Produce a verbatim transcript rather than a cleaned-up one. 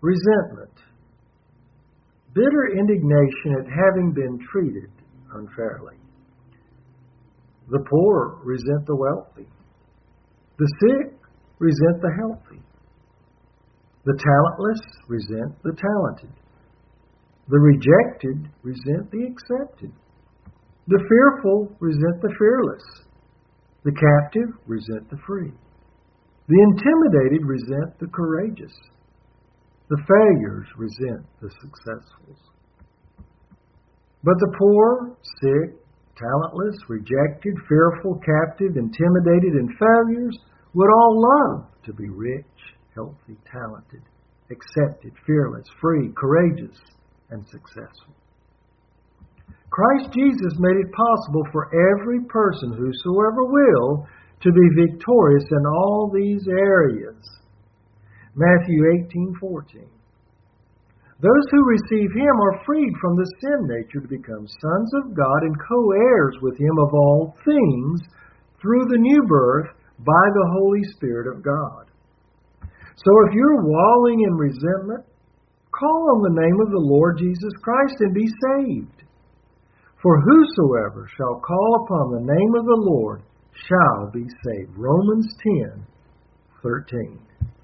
Resentment. Bitter indignation at having been treated unfairly. The poor resent the wealthy. The sick resent the healthy. The talentless resent the talented. The rejected resent the accepted. The fearful resent the fearless. The captive resent the free. The intimidated resent the courageous. The failures resent the successfuls. But the poor, sick, talentless, rejected, fearful, captive, intimidated, and failures would all love to be rich, healthy, talented, accepted, fearless, free, courageous, and successful. Christ Jesus made it possible for every person, whosoever will, to be victorious in all these areas. Matthew eighteen fourteen. Those who receive Him are freed from the sin nature to become sons of God and co-heirs with Him of all things through the new birth by the Holy Spirit of God. So if you're wallowing in resentment, call on the name of the Lord Jesus Christ and be saved. For whosoever shall call upon the name of the Lord shall be saved. Romans ten thirteen.